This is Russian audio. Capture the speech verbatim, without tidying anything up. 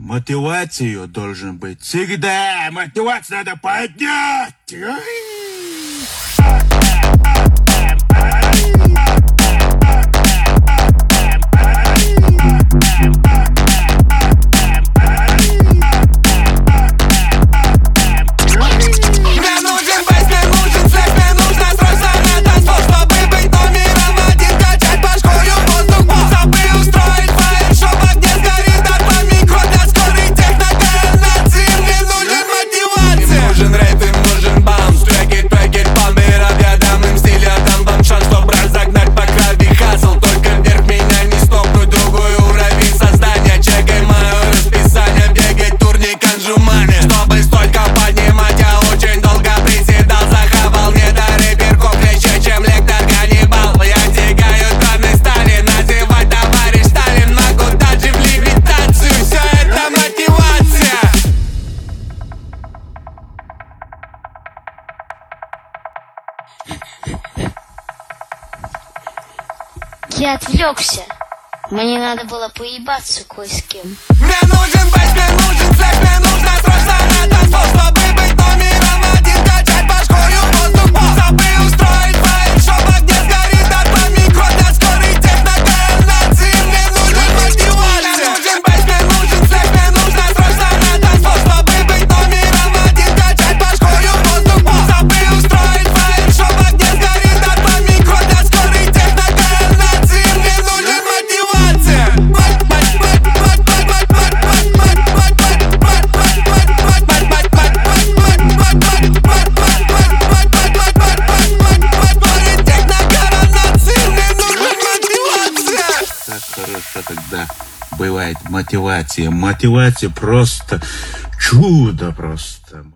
Мотивацию должен быть всегда. Мотивацию надо поднять. Я отвлекся. Мне надо было поебаться кое с кем. Мне нужен бэйс, мне нужен секс, мне нужно срочно на танцпол, чтобы быть номером один, качать башкою воздух, забыл устроить фаер-шоп, где сгорит от микро для скорой технокоронации. Мне нужен мотивация. Мне нужен бэйс, мне нужен секс, мне нужно срочно на танцпол, чтобы быть номером один, качать башкою воздух, забыл устроить фаер-шоп, где сгорит от микро для скорой технокоронации. Мне нужен мотивация. Как хорошо тогда бывает мотивация. Мотивация просто чудо просто.